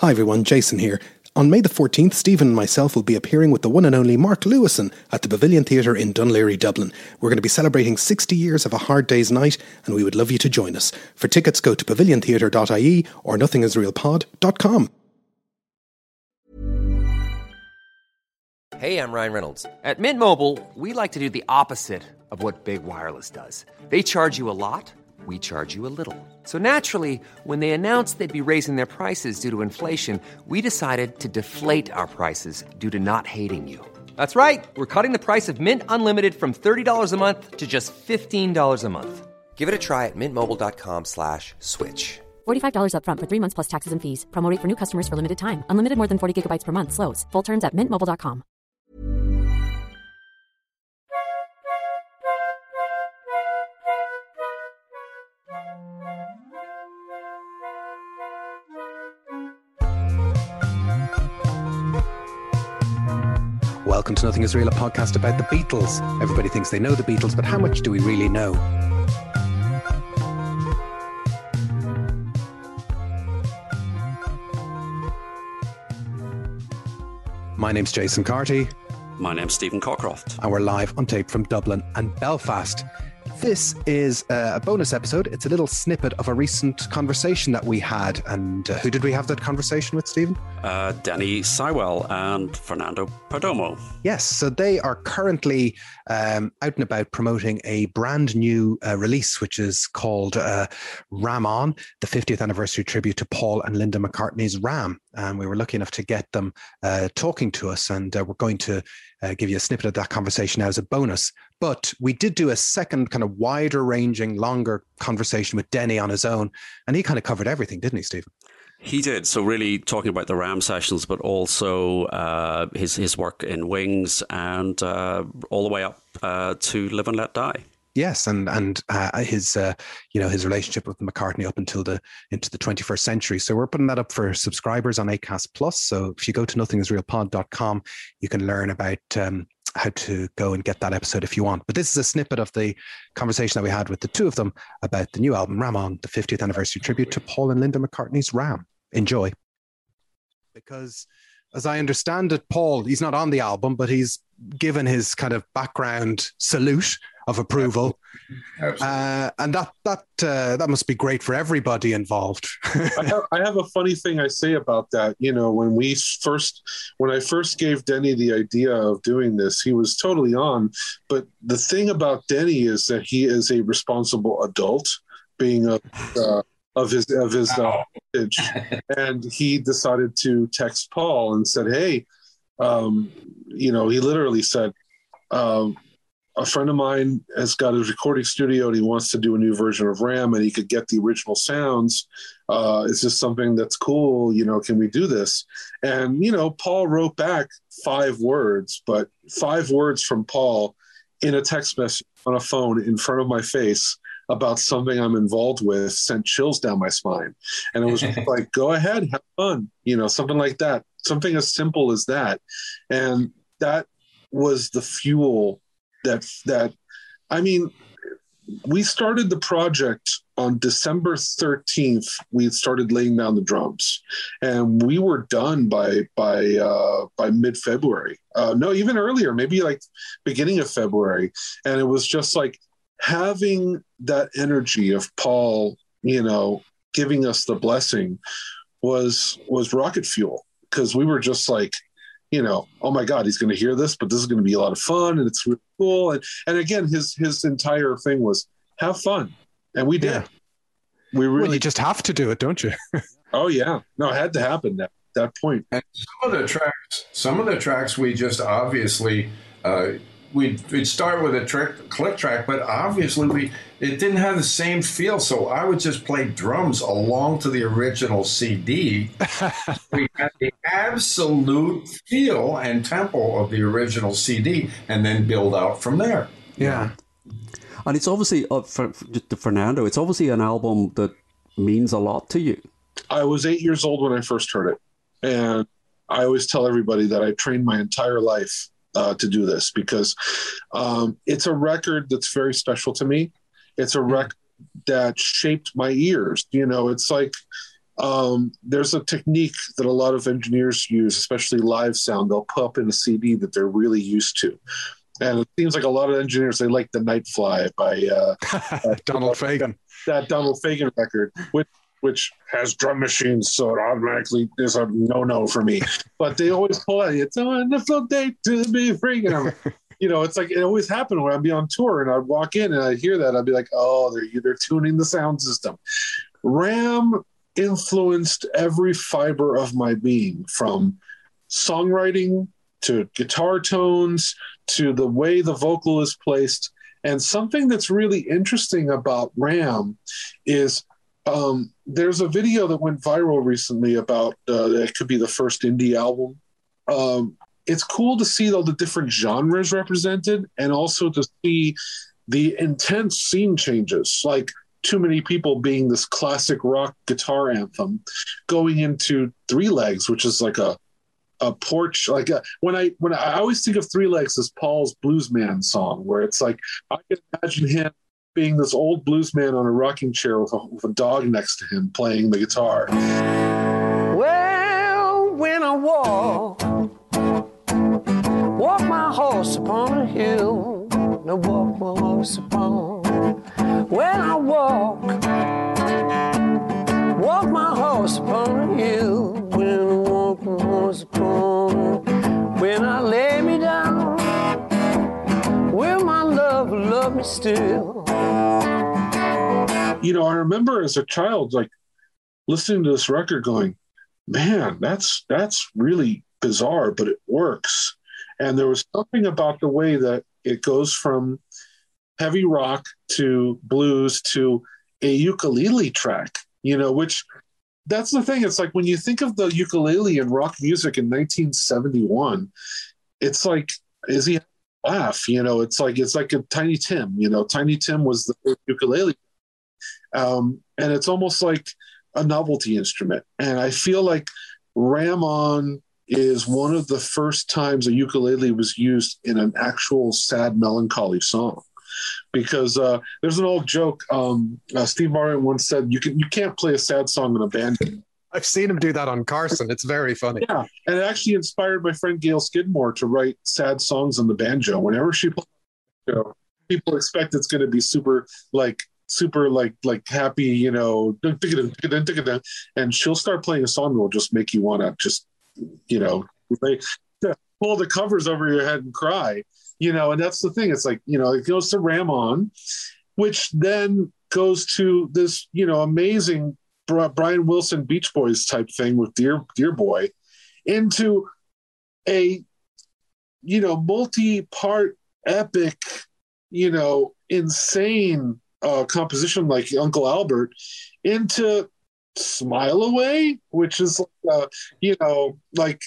Hi everyone, Jason here. On May the 14th, Stephen and myself will be appearing with the one and only Mark Lewison at the Pavilion Theatre in Dunleary, Dublin. We're going to be celebrating 60 years of A Hard Day's Night, and we would love you to join us. For tickets, go to paviliontheatre.ie or nothingisrealpod.com. Hey, I'm Ryan Reynolds. At Mint Mobile, we like to do the opposite of what Big Wireless does. They charge you a lot, we charge you a little. So naturally, when they announced they'd be raising their prices due to inflation, we decided to deflate our prices due to not hating you. That's right. We're cutting the price of Mint Unlimited from $30 a month to just $15 a month. Give it a try at mintmobile.com/switch. $45 up front for 3 months plus taxes and fees. Promo rate for new customers for limited time. Unlimited more than 40 gigabytes per month. Slows full terms at mintmobile.com. Welcome to Nothing Is Real, a podcast about the Beatles. Everybody thinks they know the Beatles, but how much do we really know? My name's Jason Carty. My name's Stephen Cockcroft. And we're live on tape from Dublin and Belfast. This is a bonus episode. It's a little snippet of a recent conversation that we had. And who did we have that conversation with, Stephen? Denny Sywell and Fernando Perdomo. Yes, so they are currently out and about promoting a brand new release, which is called Ram On, the 50th anniversary tribute to Paul and Linda McCartney's Ram. And we were lucky enough to get them talking to us, and we're going to give you a snippet of that conversation now as a bonus. But we did do a second kind of wider ranging, longer conversation with Denny on his own, and he kind of covered everything, didn't he, Stephen? He did. So really talking about the Ram sessions, but also his work in Wings and all the way up to Live and Let Die. Yes, and his his relationship with McCartney up until into the 21st century. So we're putting that up for subscribers on Acast Plus. So if you go to nothingisrealpod.com, you can learn about how to go and get that episode if you want. But this is a snippet of the conversation that we had with the two of them about the new album Ram On, the 50th anniversary tribute to Paul and Linda McCartney's Ram. Enjoy. Because as I understand it, Paul, he's not on the album, but he's given his kind of background salute of approval. Absolutely. And that must be great for everybody involved. I have a funny thing I say about that. You know, when I first gave Denny the idea of doing this, he was totally on. But the thing about Denny is that he is a responsible adult, being of his age, and he decided to text Paul and said, "Hey, he literally said." A friend of mine has got his recording studio and he wants to do a new version of Ram and he could get the original sounds. Is this something that's cool? Can we do this? And, Paul wrote back 5 words, but 5 words from Paul in a text message on a phone in front of my face about something I'm involved with sent chills down my spine. And it was like, go ahead, have fun, something like that, something as simple as that. And that was the fuel we started the project on December 13th. We started laying down the drums, and we were done by mid-February. No, even earlier, maybe like beginning of February. And it was just like having that energy of Paul, giving us the blessing was rocket fuel, because we were just like, oh my God, he's going to hear this, but this is going to be a lot of fun, and it's really cool. And again, his entire thing was have fun, and we did. Yeah. Well, you just have to do it, don't you? Oh yeah, no, it had to happen at that point. And some of the tracks, we just obviously we'd start with a click track, but obviously it didn't have the same feel. So I would just play drums along to the original CD. We had the absolute feel and tempo of the original CD, and then build out from there. Yeah. And it's obviously, for Fernando, it's obviously an album that means a lot to you. I was 8 years old when I first heard it. And I always tell everybody that I trained my entire life to do this, because it's a record that's very special to me. It's a record that shaped my ears. It's like, there's a technique that a lot of engineers use, especially live sound. They'll put up in a CD that they're really used to. And it seems like a lot of engineers, they like The Night Fly by Donald Fagen. That Donald Fagen record, which has drum machines, so it automatically is a no-no for me. But they always pull out, it's a wonderful day to be free. It's like it always happened when I'd be on tour and I'd walk in and I'd hear that. I'd be like, oh, they're tuning the sound system. Ram influenced every fiber of my being, from songwriting to guitar tones to the way the vocal is placed. And something that's really interesting about Ram is there's a video that went viral recently about it could be the first indie album. It's cool to see all the different genres represented, and also to see the intense scene changes, like Too Many People being this classic rock guitar anthem, going into Three Legs, which is like a porch, like when I always think of Three Legs as Paul's Bluesman song, where it's like I can imagine him being this old bluesman on a rocking chair with a dog next to him playing the guitar. Well, when I walk my horse upon a hill, no walk my horse upon. When I walk my horse upon a hill, when I walk my horse upon, when I lay me down, will my love love me still? I remember as a child, like listening to this record going, man, that's really bizarre, but it works. And there was something about the way that it goes from heavy rock to blues to a ukulele track, which that's the thing. It's like when you think of the ukulele in rock music in 1971, it's like, is he laugh? It's like a Tiny Tim. Tiny Tim was the ukulele. And it's almost like a novelty instrument. And I feel like Ram On is one of the first times a ukulele was used in an actual sad, melancholy song. Because there's an old joke. Steve Martin once said, you can't play a sad song in a band. I've seen him do that on Carson. It's very funny. Yeah, and it actually inspired my friend Gail Skidmore to write sad songs on the banjo. Whenever she plays, people expect it's going to be super happy, and she'll start playing a song that will just make you want to just, pull the covers over your head and cry, and that's the thing. It's like, it goes to Ram On, which then goes to this, amazing Brian Wilson Beach Boys type thing with Dear Boy, into a, multi-part epic, insane composition like Uncle Albert, into Smile Away, which is like a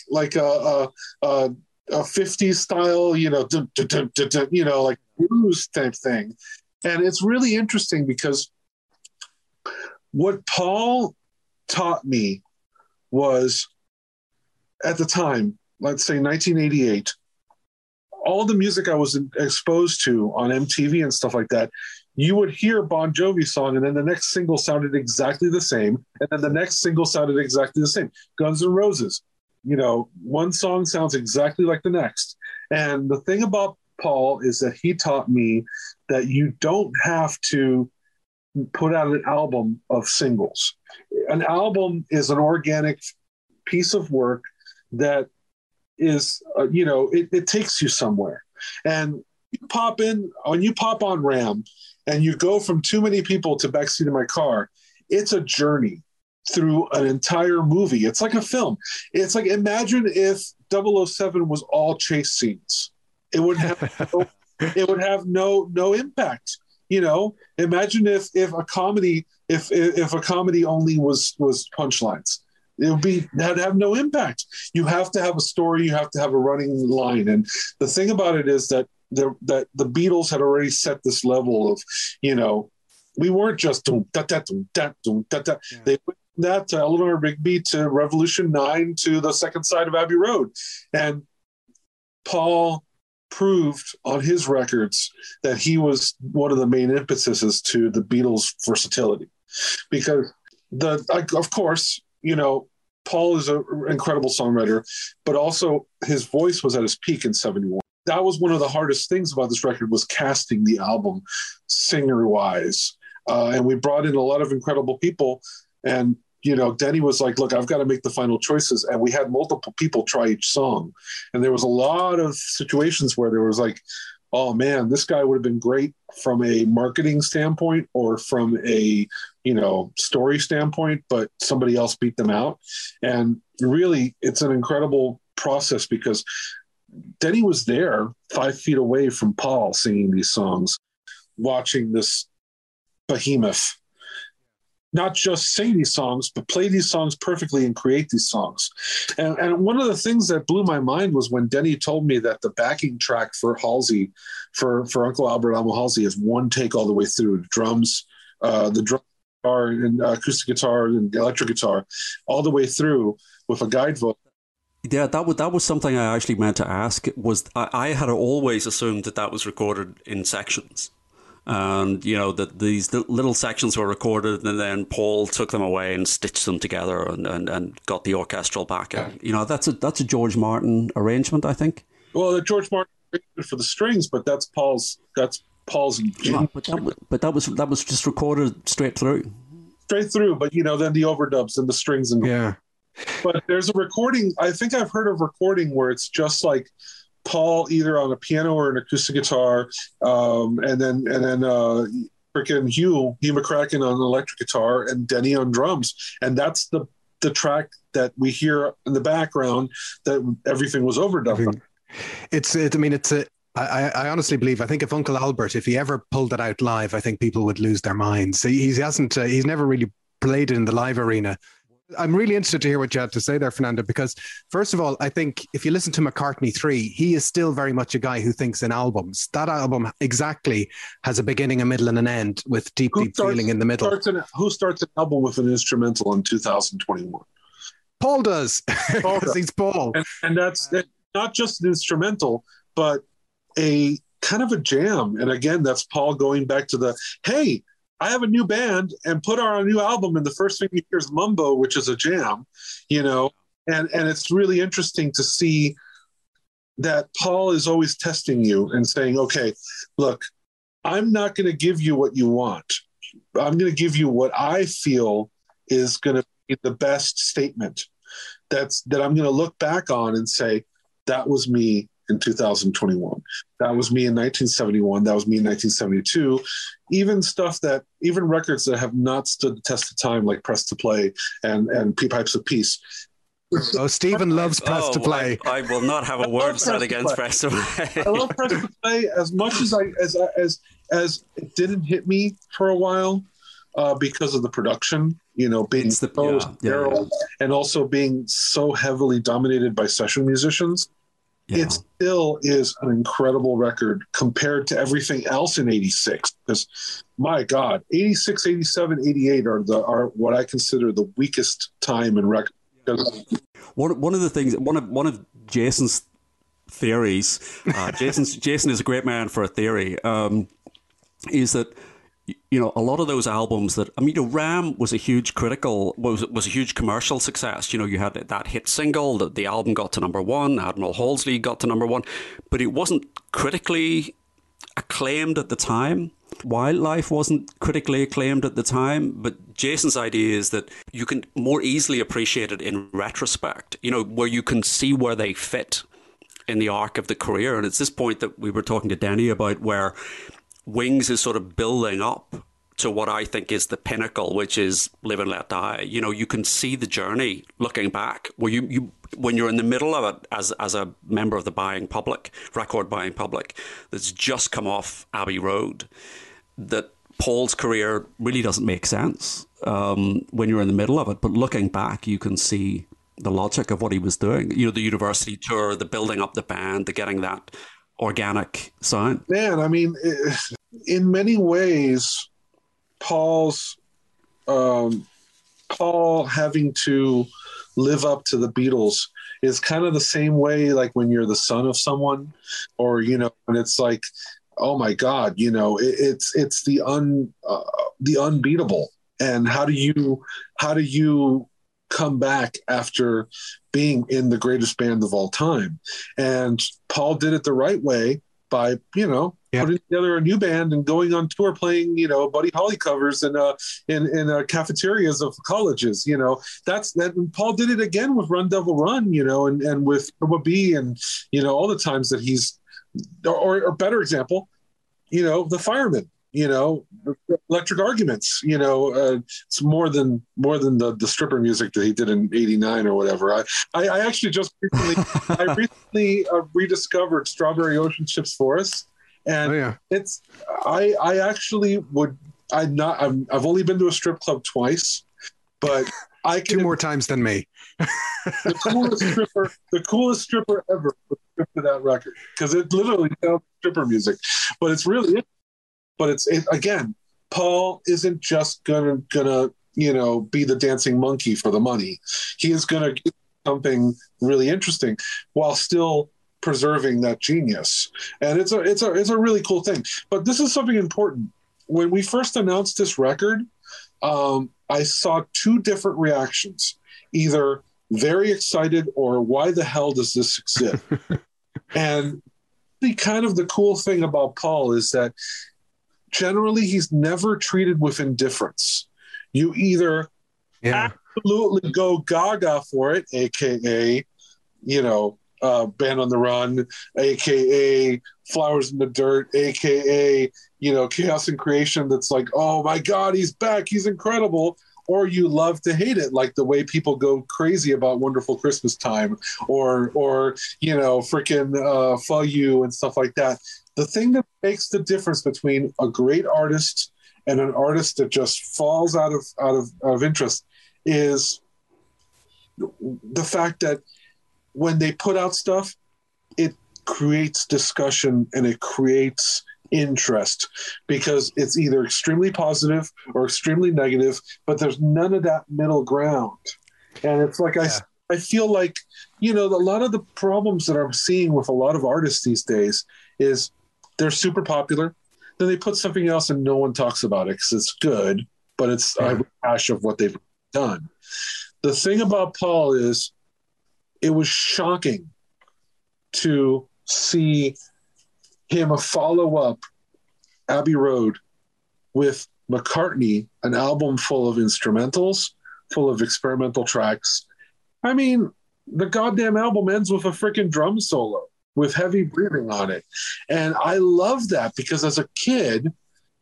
50s style, like blues type thing. And it's really interesting because what Paul taught me was, at the time, let's say 1988, all the music I was exposed to on MTV and stuff like that, you would hear Bon Jovi song, and then the next single sounded exactly the same, and then the next single sounded exactly the same. Guns N' Roses, one song sounds exactly like the next. And the thing about Paul is that he taught me that you don't have to put out an album of singles. An album is an organic piece of work that is, it takes you somewhere. And you pop on Ram and you go from Too Many People to Backseat of My Car, it's a journey through an entire movie. It's like a film. It's like, imagine if 007 was all chase scenes. It would have no impact. Imagine if a comedy only was punchlines. That'd have no impact. You have to have a story. You have to have a running line. And the thing about it is that the Beatles had already set this level of, we weren't just doom, da, da, doom, da, doom, da, da. Yeah. They went from that to Eleanor Rigby to Revolution 9 to The Second Side of Abbey Road. And Paul proved on his records that he was one of the main impetuses to the Beatles' versatility, because Of course, Paul is an incredible songwriter, but also his voice was at his peak in 71. That was one of the hardest things about this record, was casting the album singer-wise. And we brought in a lot of incredible people. And, Denny was like, look, I've got to make the final choices. And we had multiple people try each song. And there was a lot of situations where there was like, oh man, this guy would have been great from a marketing standpoint or from a, story standpoint, but somebody else beat them out. And really, it's an incredible process because Denny was there 5 feet away from Paul singing these songs, watching this behemoth not just sing these songs, but play these songs perfectly and create these songs. And one of the things that blew my mind was when Denny told me that the backing track for Halsey, for Uncle Albert Elmo Halsey, is one take all the way through. The drums, the drum guitar and acoustic guitar and electric guitar, all the way through with a guide vocal. Yeah, that was something I actually meant to ask. I had always assumed that was recorded in sections. And, that these little sections were recorded and then Paul took them away and stitched them together and got the orchestral backing. That's a George Martin arrangement, I think. Well, the George Martin for the strings, but that's Paul's. Yeah, but that was just recorded straight through. Straight through, but then the overdubs and the strings and yeah. But there's a recording. I think I've heard of recording where it's just like Paul either on a piano or an acoustic guitar, and then freaking Hugh McCracken on an electric guitar and Denny on drums, and that's the track that we hear in the background that everything was overdubbed. I honestly believe, I think if Uncle Albert, if he ever pulled it out live, I think people would lose their minds. He's never really played it in the live arena. I'm really interested to hear what you had to say there, Fernando, because first of all, I think if you listen to McCartney 3, he is still very much a guy who thinks in albums. That album exactly has a beginning, a middle, and an end with deep feeling in the middle. Who starts an album with an instrumental in 2021? Paul does, because he's Paul. And that's not just an instrumental, but a kind of a jam. And again, that's Paul going back to hey, I have a new band and put on a new album, and the first thing you hear is Mumbo, which is a jam, and it's really interesting to see that Paul is always testing you and saying, okay, look, I'm not going to give you what you want. I'm going to give you what I feel is going to be the best statement that I'm going to look back on and say, that was me in 2021. That was me in 1971. That was me in 1972. Even records that have not stood the test of time, like Press to Play and Pipes of Peace. Oh, Stephen loves Press to Play. I will not have a word said against Press to Play. I love Press to Play as much as as it didn't hit me for a while because of the production. Being sterile and also being so heavily dominated by session musicians. Yeah. It still is an incredible record compared to everything else in 86. Because, my God, 86, 87, 88 are what I consider the weakest time in record. One of the things, one of Jason's theories, Jason is a great man for a theory, is that a lot of those albums that, Ram was a huge was a huge commercial success. You had that hit single, the album got to number one, Admiral Halsey got to number one, but it wasn't critically acclaimed at the time. Wildlife wasn't critically acclaimed at the time, but Jason's idea is that you can more easily appreciate it in retrospect, where you can see where they fit in the arc of the career. And it's this point that we were talking to Denny about, where Wings is sort of building up to what I think is the pinnacle, which is Live and Let Die. You can see the journey looking back, where you when you're in the middle of it as a member of the record buying public that's just come off Abbey Road, that Paul's career really doesn't make sense when you're in the middle of it. But looking back, you can see the logic of what he was doing. The university tour, the building up the band, the getting that organic sound. Man, in many ways, Paul having to live up to the Beatles is kind of the same way, like when you're the son of someone, or and it's like, oh my God, it's the unbeatable, and how do you come back after being in the greatest band of all time? And Paul did it the right way by, putting together a new band and going on tour playing, Buddy Holly covers in cafeterias of colleges. That's that. And Paul did it again with Run Devil Run, and with Bubba B, and all the times that he's, or better example, the Firemen. Electric Arguments, it's more than the stripper music that he did in '89 or whatever. I actually just recently rediscovered Strawberry Ocean Ships Forest, and it's I actually would I've only been to a strip club twice, but I can 2 more times than me. the coolest stripper ever to that record, because it literally sounds stripper music, but it's really. But again, Paul isn't just gonna be the dancing monkey for the money. He is gonna do something really interesting while still preserving that genius, and it's a really cool thing. But this is something important. When we first announced this record, I saw 2 different reactions: either very excited or why the hell does this exist? And the cool thing about Paul is that generally he's never treated with indifference. You either absolutely go gaga for it, aka Band on the Run, aka Flowers in the Dirt, aka Chaos and Creation, that's like, oh my god, he's back, he's incredible. Or you love to hate it, like the way people go crazy about Wonderful Christmas Time, or freaking Fuck You and stuff like that. The thing that makes the difference between a great artist and an artist that just falls out of interest is the fact that when they put out stuff, it creates discussion and it creates interest, because it's either extremely positive or extremely negative, but there's none of that middle ground. And it's like, I feel like, a lot of the problems that I'm seeing with a lot of artists these days is they're super popular, then they put something else and no one talks about it because it's good, but it's a rehash of what they've done. The thing about Paul is it was shocking to see him follow up Abbey Road with McCartney, an album full of instrumentals, full of experimental tracks. I mean, the goddamn album ends with a freaking drum solo with Heavy Breathing on it. And I love that, because as a kid,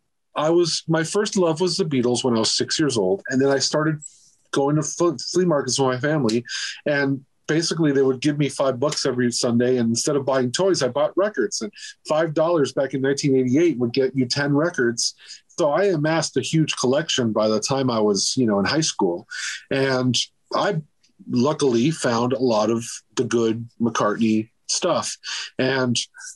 my first love was the Beatles when I was 6 years old. And then I started going to flea markets with my family, and basically they would give me $5 every Sunday, and instead of buying toys, I bought records, and $5 back in 1988 would get you 10 records. So I amassed a huge collection by the time I was, in high school. And I luckily found a lot of the good McCartney stuff. And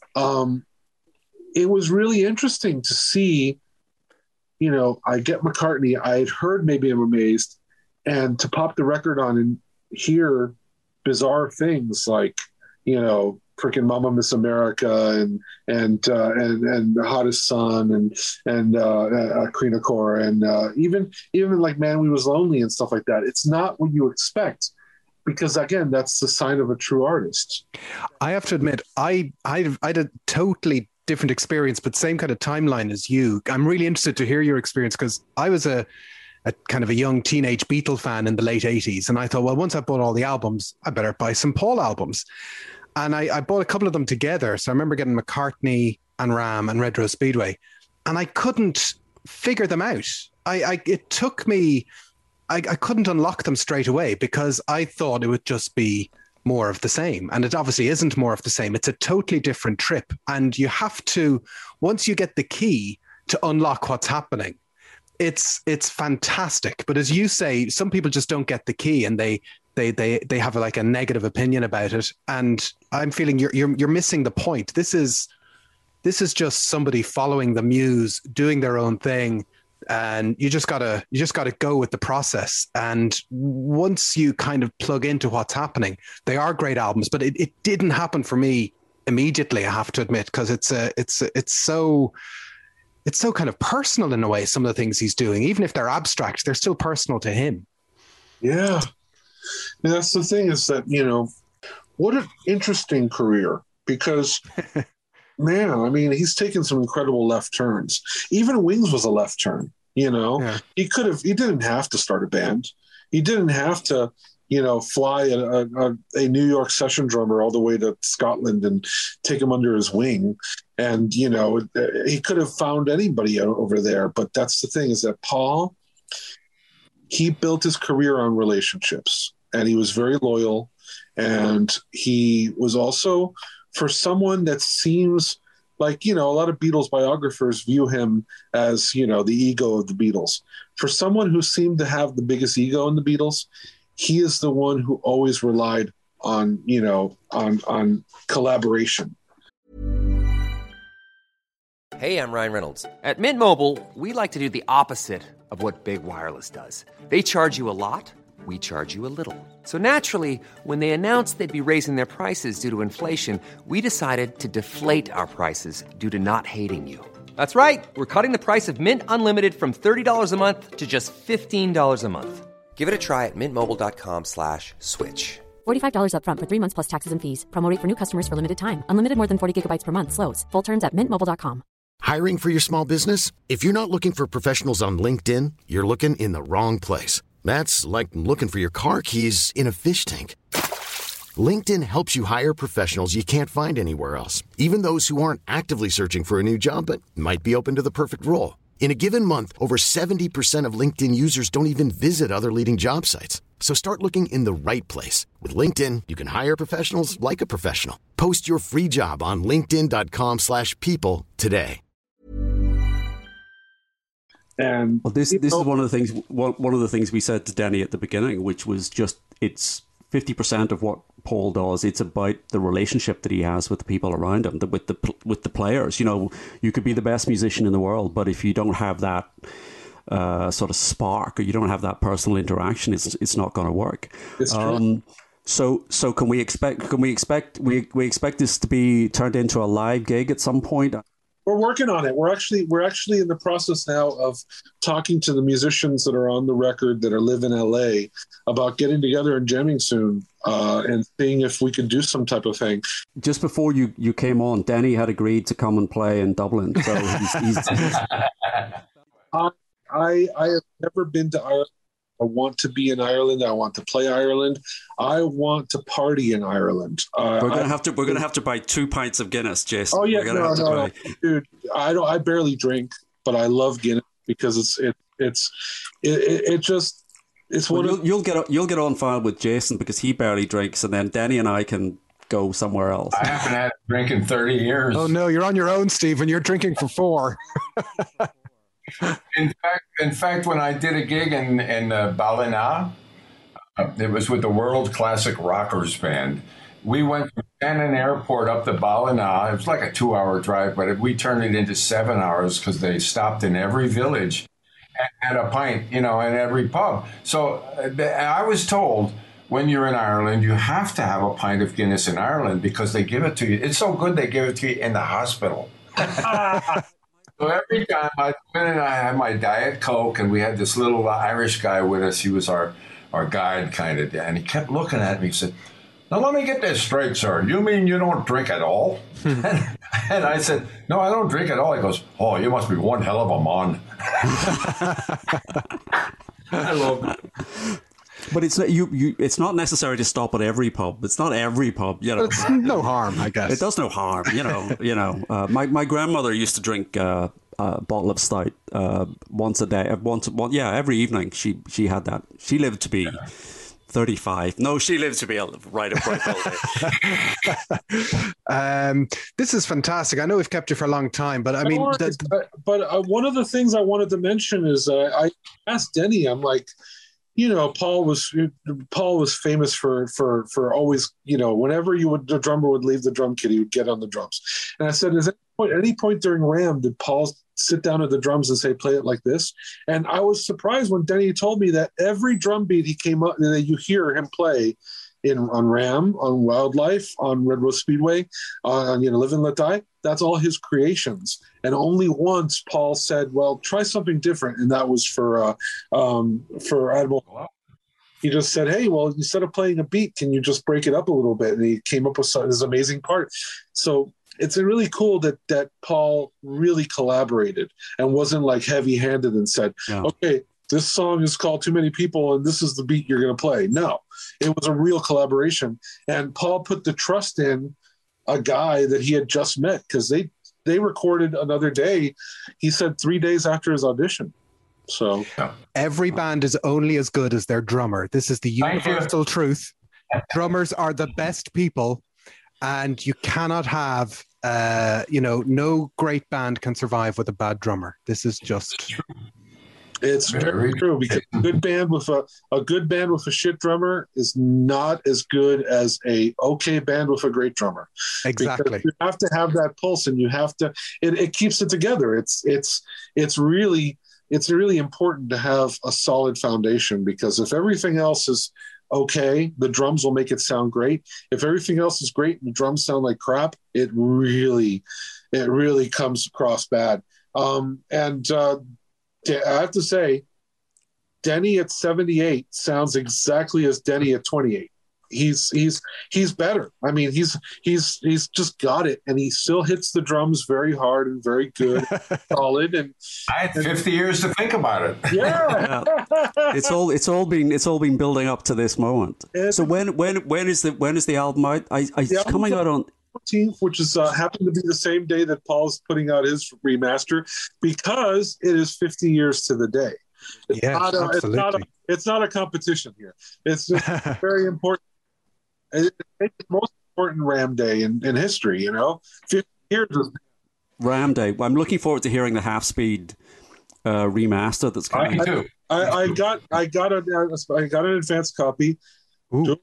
it was really interesting to see, I get McCartney, I had heard Maybe I'm Amazed, and to pop the record on and hear bizarre things like, freaking Mama Miss America and the Hottest Sun and Krina Core, and even like Man We Was Lonely and stuff like that. It's not what you expect, because again, that's the sign of a true artist. I have to admit, I had a totally different experience, but same kind of timeline as you. I'm really interested to hear your experience, because I was a kind of a young teenage Beatle fan in the late 80s. And I thought, well, once I bought all the albums, I better buy some Paul albums. And I bought a couple of them together. So I remember getting McCartney and Ram and Red Rose Speedway, and I couldn't figure them out. It took me, I couldn't unlock them straight away, because I thought it would just be more of the same. And it obviously isn't more of the same. It's a totally different trip. And you have to, once you get the key to unlock what's happening, it's fantastic. But as you say, some people just don't get the key, and they have like a negative opinion about it. And I'm feeling you're missing the point. This is just somebody following the muse, doing their own thing. And you just gotta go with the process. And once you kind of plug into what's happening, they are great albums. But it didn't happen for me immediately, I have to admit, because it's so it's so kind of personal in a way. Some of the things he's doing, even if they're abstract, they're still personal to him. Yeah. And that's the thing, is that, what an interesting career, because man, I mean, he's taken some incredible left turns. Even Wings was a left turn, Yeah. He didn't have to start a band. He didn't have to, fly a New York session drummer all the way to Scotland and take him under his wing. And, he could have found anybody over there. But that's the thing, is that Paul, he built his career on relationships, and he was very loyal. And he was also, for someone that seems like, a lot of Beatles biographers view him as, the ego of the Beatles. For someone who seemed to have the biggest ego in the Beatles, he is the one who always relied on, on collaboration. Hey, I'm Ryan Reynolds. At Mint Mobile, we like to do the opposite of what Big Wireless does. They charge you a lot. We charge you a little. So naturally, when they announced they'd be raising their prices due to inflation, we decided to deflate our prices due to not hating you. That's right. We're cutting the price of Mint Unlimited from $30 a month to just $15 a month. Give it a try at mintmobile.com/switch. $45 up front for 3 months plus taxes and fees. Promo rate for new customers for limited time. Unlimited more than 40 gigabytes per month. Slows full terms at mintmobile.com. Hiring for your small business? If you're not looking for professionals on LinkedIn, you're looking in the wrong place. That's like looking for your car keys in a fish tank. LinkedIn helps you hire professionals you can't find anywhere else, even those who aren't actively searching for a new job but might be open to the perfect role. In a given month, over 70% of LinkedIn users don't even visit other leading job sites. So start looking in the right place. With LinkedIn, you can hire professionals like a professional. Post your free job on linkedin.com/people today. And well, this is one of the things we said to Denny at the beginning, which was just, it's 50% of what Paul does. It's about the relationship that he has with the people around him, with the players. You could be the best musician in the world, but if you don't have that sort of spark, or you don't have that personal interaction, it's not going to work. It's true. So can we expect this to be turned into a live gig at some point? We're working on it. We're actually in the process now of talking to the musicians that are on the record that live in LA about getting together and jamming soon, and seeing if we could do some type of thing. Just before you came on, Denny had agreed to come and play in Dublin. So he's I have never been to Ireland. I want to be in Ireland. I want to play Ireland. I want to party in Ireland. We're gonna have to buy 2 pints of Guinness, Jason. Oh yeah, no, dude. I barely drink, but I love Guinness because you'll get on file with Jason because he barely drinks, and then Denny and I can go somewhere else. I haven't had a drink in 30 years. Oh no, you're on your own, Stephen. You're drinking for 4. In fact, when I did a gig in Ballina, it was with the World Classic Rockers Band. We went from Shannon Airport up to Ballina. It was like a 2-hour drive, but we turned it into 7 hours because they stopped in every village and had a pint, in every pub. So I was told, when you're in Ireland, you have to have a pint of Guinness in Ireland because they give it to you. It's so good they give it to you in the hospital. So every time I went and I had my Diet Coke, and we had this little Irish guy with us. He was our guide kind of, and he kept looking at me. He said, "Now let me get this straight, sir. You mean you don't drink at all?" and I said, "No, I don't drink at all." He goes, "Oh, you must be one hell of a man." I love it. But it's it's not necessary to stop at every pub. It's not every pub, It's no harm, I guess. It does no harm, My grandmother used to drink a bottle of stout once a day. Every evening she had that. She lived to be 35. No, she lived to be right up all day. This is fantastic. I know we've kept you for a long time, but I mean, one of the things I wanted to mention is I asked Denny. I'm like, Paul was famous for always, whenever the drummer would leave the drum kit, he would get on the drums. And I said, at any point during Ram, did Paul sit down at the drums and say, play it like this? And I was surprised when Denny told me that every drum beat he came up that you hear him play, on Ram, on Wildlife, on Red Rose Speedway, on Live and Let Die. That's all his creations. And only once Paul said, "Well, try something different," and that was for Admiral. He just said, "Hey, well, instead of playing a beat, can you just break it up a little bit?" And he came up with this amazing part. So it's really cool that Paul really collaborated and wasn't like heavy-handed and said, "Okay, this song is called Too Many People and this is the beat you're going to play." No, it was a real collaboration. And Paul put the trust in a guy that he had just met, because they recorded Another Day, he said 3 days after his audition. So every band is only as good as their drummer. This is the universal truth. Drummers are the best people, and you cannot have no great band can survive with a bad drummer. This is just it's very true, because a good band with a shit drummer is not as good as a okay band with a great drummer. Exactly. Because you have to have that pulse, and you have to it keeps it together. It's really important to have a solid foundation, because if everything else is okay, the drums will make it sound great. If everything else is great and the drums sound like crap, it really comes across bad. I have to say, Denny at 78 sounds exactly as Denny at 28. He's better. I mean, he's just got it, and he still hits the drums very hard and very good, solid. And I had 50 years to think about it. Yeah, it's all been building up to this moment. So when is the album out? It's coming out on 14th, which is happened to be the same day that Paul's putting out his remaster, because it is 50 years to the day. Absolutely. It's not a competition here. It's just very important. It's the most important Ram Day in history, 50 years. Ram Day. I'm looking forward to hearing the Half Speed remaster that's coming. I do. I got an advanced copy. Ooh.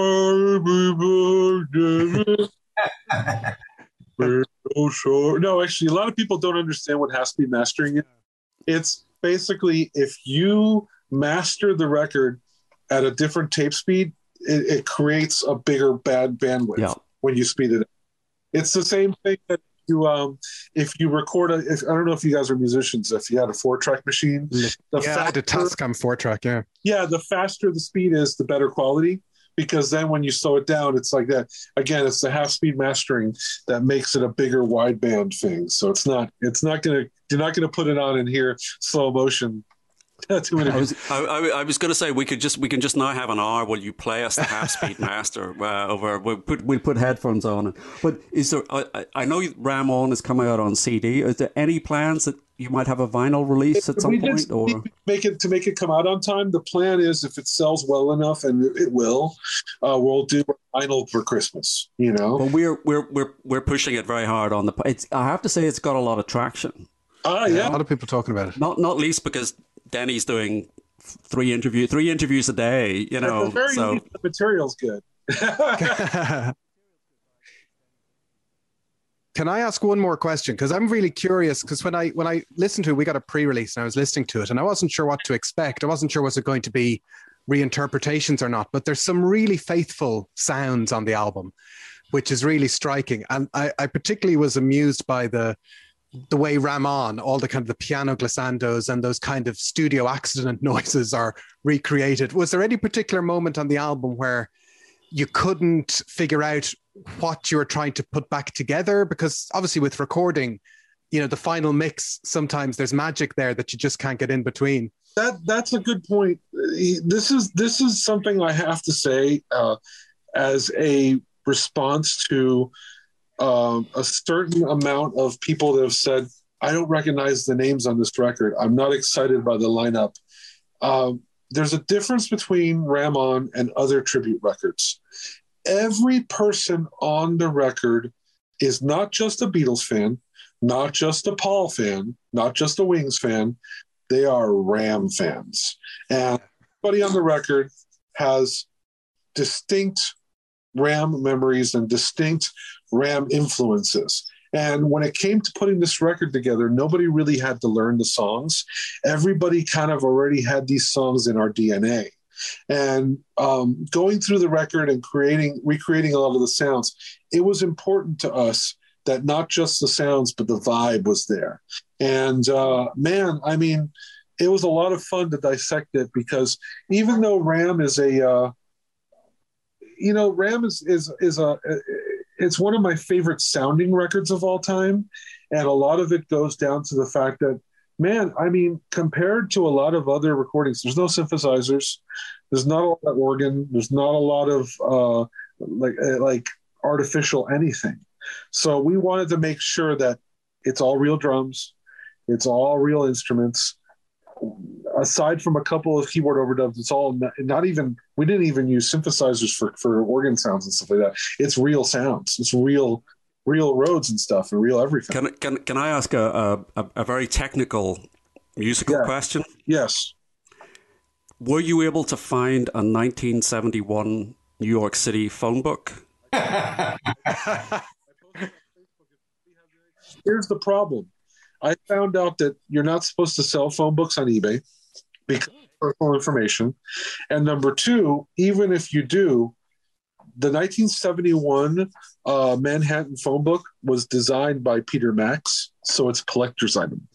No, actually, a lot of people don't understand what half speed mastering is. It's basically, if you master the record at a different tape speed, it creates a bigger bandwidth when you speed it up. It's the same thing that if you record I don't know if you guys are musicians, if you had a 4-track machine, I had a Tascam 4-track. The faster the speed is, the better quality. Because then when you slow it down, it's like that. Again, it's the half speed mastering that makes it a bigger wideband thing. So you're not gonna put it on and hear slow motion. I was going to say we can just now have an hour while you play us the half speed master over. We'll put headphones on. But is there? I know Ram On is coming out on CD. Is there any plans that you might have a vinyl release at some point, or to make it come out on time? The plan is, if it sells well enough, and it will, we'll do vinyl for Christmas. Well, we're pushing it very hard on the. I have to say, it's got a lot of traction. A lot of people talking about it. Not least because Denny's doing three interviews a day. The material's good. Can I ask one more question? Because I'm really curious. Because when I listened to it, we got a pre-release, and I was listening to it, and I wasn't sure what to expect. I wasn't sure was it going to be reinterpretations or not. But there's some really faithful sounds on the album, which is really striking. And I particularly was amused by the way Ram On, all the kind of the piano glissandos and those kind of studio accident noises are recreated. Was there any particular moment on the album where you couldn't figure out what you were trying to put back together? Because obviously with recording, the final mix, sometimes there's magic there that you just can't get in between. That's a good point. This is something I have to say as a response to a certain amount of people that have said, I don't recognize the names on this record. I'm not excited by the lineup. There's a difference between Ram On and other tribute records. Every person on the record is not just a Beatles fan, not just a Paul fan, not just a Wings fan. They are Ram fans. And everybody on the record has distinct Ram memories and distinct Ram influences. And when it came to putting this record together, nobody really had to learn the songs. Everybody kind of already had these songs in our DNA. And going through the record and recreating a lot of the sounds, it was important to us that not just the sounds, but the vibe was there. And man, I mean, it was a lot of fun to dissect it, because even though Ram is Ram is it's one of my favorite sounding records of all time. And a lot of it goes down to the fact that, man, I mean, compared to a lot of other recordings, there's no synthesizers, there's not a lot of organ, there's not a lot of like artificial anything. So we wanted to make sure that it's all real drums, it's all real instruments. Aside from a couple of keyboard overdubs, it's all not even, we didn't even use synthesizers for organ sounds and stuff like that. It's real sounds. It's real Rhodes and stuff, and real everything. Can I ask a very technical musical question? Yes. Were you able to find a 1971 New York City phone book? Here's the problem. I found out that you're not supposed to sell phone books on eBay because of personal information. And number two, even if you do, the 1971 Manhattan phone book was designed by Peter Max, so it's a collector's item.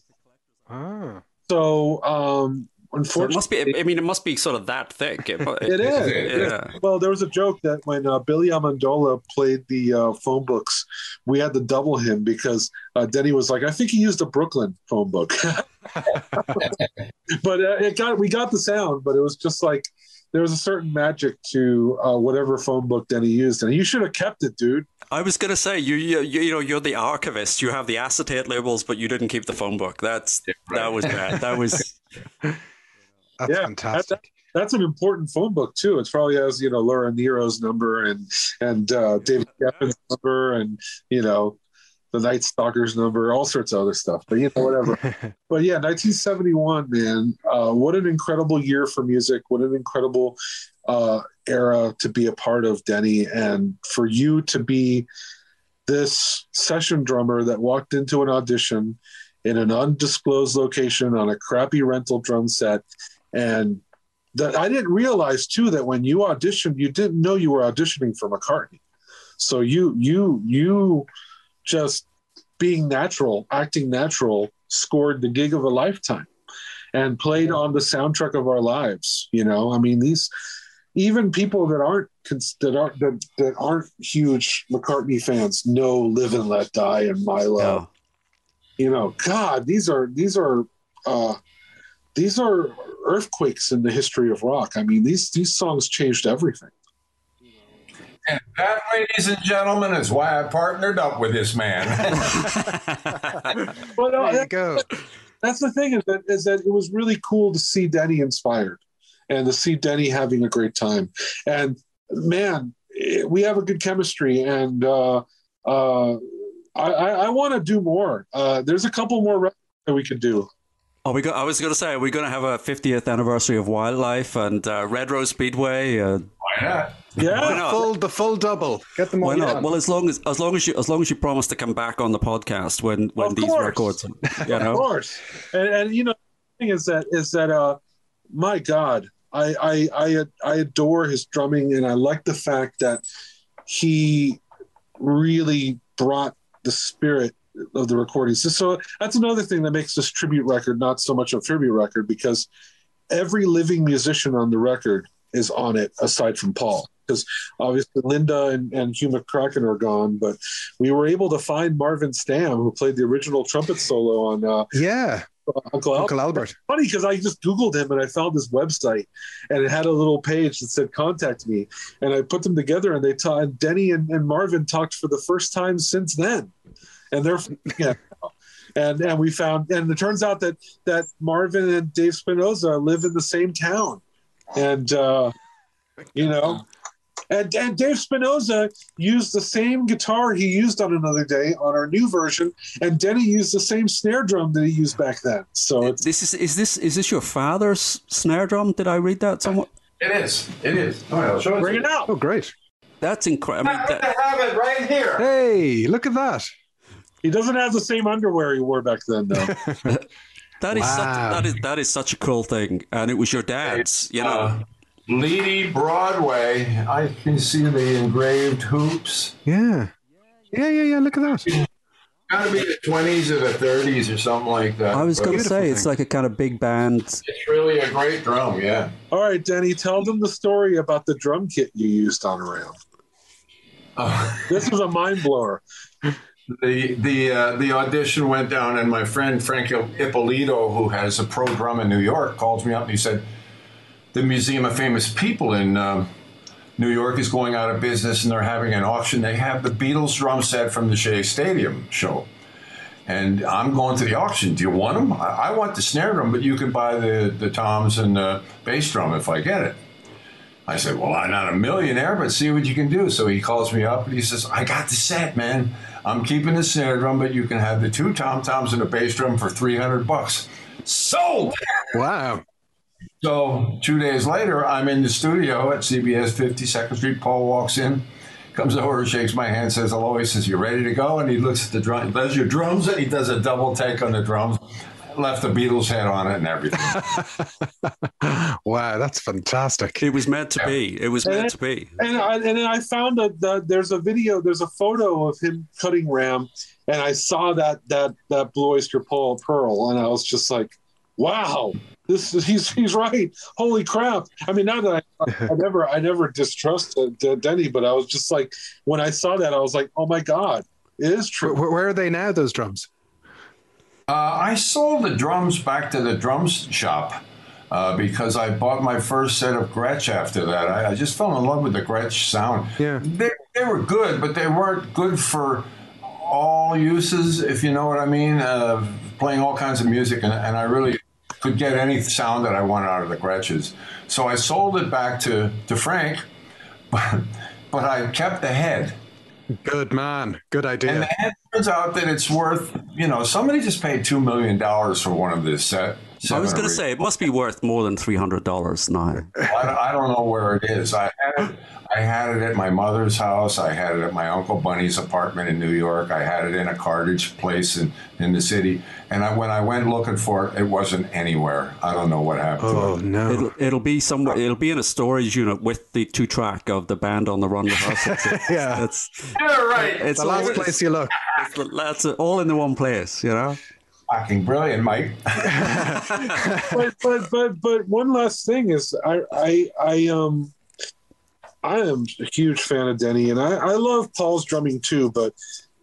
So unfortunately, so it must be. I mean, it must be sort of that thick. It is. Yeah. Well, there was a joke that when Billy Amendola played the phone books, we had to double him because Denny was like, "I think he used a Brooklyn phone book." But we got the sound, but it was just like there was a certain magic to whatever phone book Denny used, and you should have kept it, dude. I was gonna say you're the archivist. You have the acetate labels, but you didn't keep the phone book. That was bad. That was. That's fantastic. That's an important phone book too. It probably has, Laura Nero's number and David Geffen's number and, the Night Stalker's number, all sorts of other stuff, but whatever. But yeah, 1971, man, what an incredible year for music. What an incredible era to be a part of, Denny. And for you to be this session drummer that walked into an audition in an undisclosed location on a crappy rental drum set. And that I didn't realize too, that when you auditioned, you didn't know you were auditioning for McCartney. So you just being natural, acting natural, scored the gig of a lifetime and played on the soundtrack of our lives. I mean, these, even people that aren't huge McCartney fans know Live and Let Die and My Love. God, these are earthquakes in the history of rock. I mean, these songs changed everything. And that, ladies and gentlemen, is why I partnered up with this man. Well, there you go. That's the thing, is that it was really cool to see Denny inspired and to see Denny having a great time. And man, we have a good chemistry, and I want to do more. There's a couple more records that we could do. I was going to say, are we going to have a 50th anniversary of Wildlife and Red Rose Speedway? Why not? Yeah, the full double. Get them all. Why not? Well, as long as you promise to come back on the podcast when these records, of course. And the thing is that my God, I adore his drumming, and I like the fact that he really brought the spirit of the recordings. So that's another thing that makes this tribute record not so much a tribute record, because every living musician on the record is on it aside from Paul, because obviously Linda and Hugh McCracken are gone, but we were able to find Marvin Stamm, who played the original trumpet solo on Uncle Albert. Funny, because I just Googled him and I found his website, and it had a little page that said "Contact me," and I put them together, and Denny and Marvin talked for the first time since then. And they're and we found, and it turns out that Marvin and Dave Spinoza live in the same town, and and Dave Spinoza used the same guitar he used on Another Day on our new version, and Denny used the same snare drum that he used back then. So is this your father's snare drum? Did I read that somewhere? It is. All right, I'll show it. Bring it out. Oh, great! That's incredible. I have it right here. Hey, look at that. He doesn't have the same underwear he wore back then, though. That is such a cool thing, and it was your dad's. Leedy Broadway. I can see the engraved hoops. Yeah. Look at that. Got to be the 20s or the 30s or something like that. I was going to say, it's like a kind of big band. It's really a great drum, yeah. All right, Denny, tell them the story about the drum kit you used on Ram. This was a mind blower. The audition went down, and my friend Frank Ippolito, who has a pro drum in New York, calls me up and he said, the Museum of Famous People in New York is going out of business, and they're having an auction. They have the Beatles drum set from the Shea Stadium show. And I'm going to the auction. Do you want them? I want the snare drum, but you can buy the toms and the bass drum if I get it. I said, well, I'm not a millionaire, but see what you can do. So he calls me up and he says, I got the set, man. I'm keeping the snare drum, but you can have the 2 tom-toms and a bass drum for $300. Sold! Wow. So 2 days later, I'm in the studio at CBS 52nd Street. Paul walks in, comes over, shakes my hand, says hello. He says, you ready to go? And he looks at the drum, does your drums, and he does a double take on the drums. Left the Beatles head on it and everything. Wow, that's fantastic. It was meant to be. It was meant to be. And then I found that there's a photo of him cutting Ram, and I saw that Blue Oyster Pearl, and I was just like, wow, he's right. Holy crap. I mean, now that I never distrusted Denny, but I was just like, when I saw that, I was like, oh my God, it is true. Where are they now, those drums? I sold the drums back to the drum shop because I bought my first set of Gretsch after that. I just fell in love with the Gretsch sound. Yeah. They were good, but they weren't good for all uses, if you know what I mean, playing all kinds of music, and I really could get any sound that I wanted out of the Gretsches. So I sold it back to Frank, but I kept the head. Good man. Good idea. And the head turns out that it's worth, somebody just paid $2 million for one of this set. I was going to say, it must be worth more than $300 now. I don't know where it is. I had it at my mother's house. I had it at my Uncle Bunny's apartment in New York. I had it in a cartage place in the city. And when I went looking for it, it wasn't anywhere. I don't know what happened to it. Oh, no. It'll be somewhere. It'll be in a storage unit with the 2-track of the Band on the Run rehearsal. Yeah. You're right. It's the last place you look. That's all in the one place, Fucking brilliant, Mike. but one last thing is I am a huge fan of Denny, and I love Paul's drumming too, but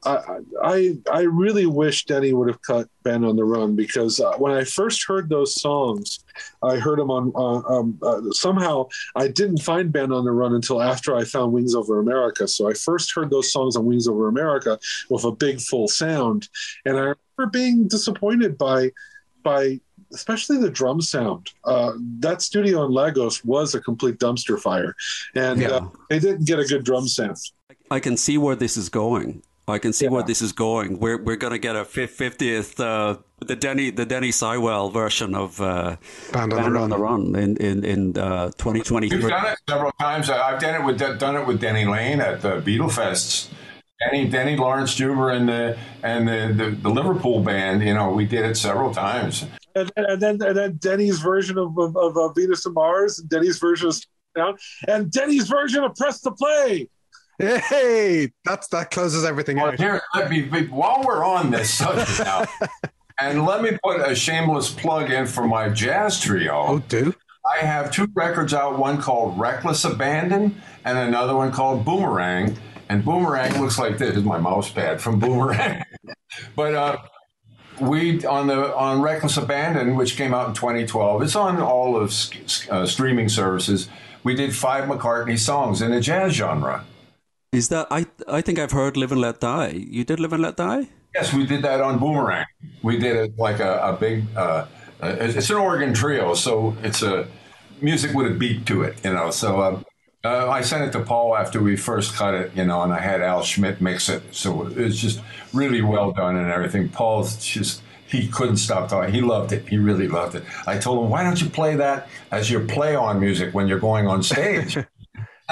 I really wish Denny would have cut Band on the Run, because when I first heard those songs, I heard them on somehow I didn't find Band on the Run until after I found Wings Over America. So I first heard those songs on Wings Over America with a big full sound, and I remember being disappointed by especially the drum sound. That studio in Lagos was a complete dumpster fire, and they didn't get a good drum sound. I can see where this is going. Where this is going. We're going to get a 50th the Denny Sywell version of Band on the Run in 2023. We've done it several times. I've done it with Denny Lane at the Beatlefests. Denny, Lawrence Juber, and the Liverpool band. We did it several times. And then Denny's version of Venus and Mars, and Denny's version of Down, and Denny's version of Press to Play. Hey, that closes everything out. Here, while we're on this subject now, and let me put a shameless plug in for my jazz trio. Oh, do? I have 2 records out, one called Reckless Abandon and another one called Boomerang. And Boomerang looks like this. This is my mouse pad from Boomerang. But we on Reckless Abandon, which came out in 2012, it's on all of streaming services. We did 5 McCartney songs in the jazz genre. Is that I think I've heard Live and Let Die. You did Live and Let Die? Yes, we did that on Boomerang. We did it like a big. It's an organ trio, so it's a music with a beat to it, So I sent it to Paul after we first cut it, and I had Al Schmidt mix it. So it was just really well done and everything. Paul's he couldn't stop talking. He loved it. He really loved it. I told him, why don't you play that as your play on music when you're going on stage?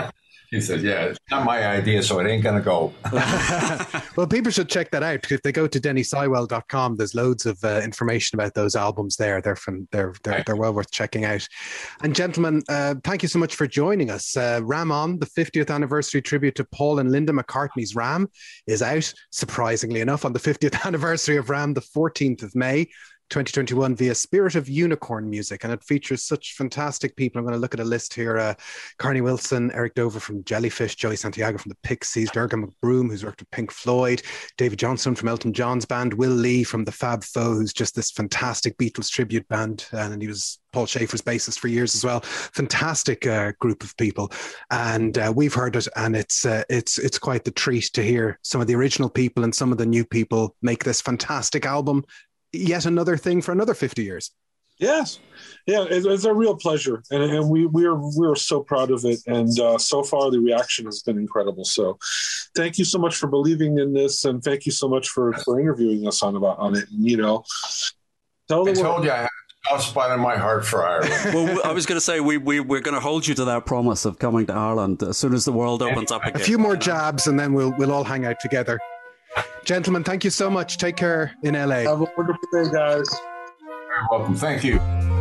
He said, yeah, it's not my idea, so it ain't going to go. Well, people should check that out. If they go to DennySywell.com, there's loads of information about those albums there. They're well worth checking out. And gentlemen, thank you so much for joining us. Ram On, the 50th anniversary tribute to Paul and Linda McCartney's Ram, is out, surprisingly enough, on the 50th anniversary of Ram, the 14th of May. 2021 via Spirit of Unicorn Music, and it features such fantastic people. I'm going to look at a list here. Carney Wilson, Eric Dover from Jellyfish, Joey Santiago from the Pixies, Durga McBroom, who's worked with Pink Floyd, David Johnson from Elton John's band, Will Lee from the Fab Four, who's just this fantastic Beatles tribute band, and he was Paul Schaefer's bassist for years as well. Fantastic group of people, and we've heard it, and it's quite the treat to hear some of the original people and some of the new people make this fantastic album. Yet another thing for another 50 years. Yes. Yeah, it's a real pleasure. And we're so proud of it. And so far the reaction has been incredible. So thank you so much for believing in this. And thank you so much for interviewing us on it. You know, I told you I had a soft spot in my heart for Ireland. Well, I was going to say, we're going to hold you to that promise of coming to Ireland as soon as the world opens up again. A few more jabs and then we'll all hang out together. Gentlemen, thank you so much. Take care in LA. Have a wonderful day, guys. You're welcome. Thank you.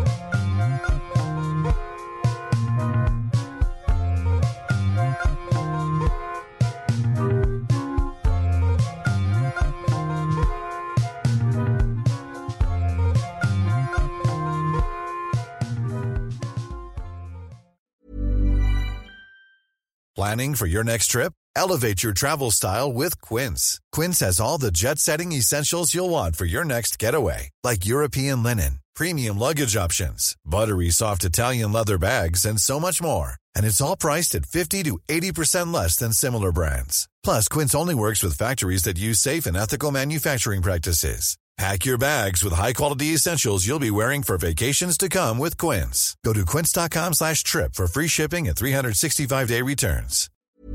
Planning for your next trip? Elevate your travel style with Quince. Quince has all the jet-setting essentials you'll want for your next getaway, like European linen, premium luggage options, buttery soft Italian leather bags, and so much more. And it's all priced at 50 to 80% less than similar brands. Plus, Quince only works with factories that use safe and ethical manufacturing practices. Pack your bags with high-quality essentials you'll be wearing for vacations to come with Quince. Go to quince.com/trip for free shipping and 365-day returns.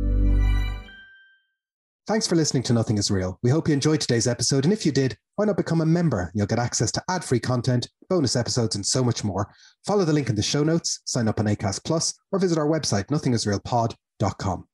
Thanks for listening to Nothing Is Real. We hope you enjoyed today's episode, and if you did, why not become a member? You'll get access to ad-free content, bonus episodes, and so much more. Follow the link in the show notes, sign up on Acast Plus, or visit our website, nothingisrealpod.com.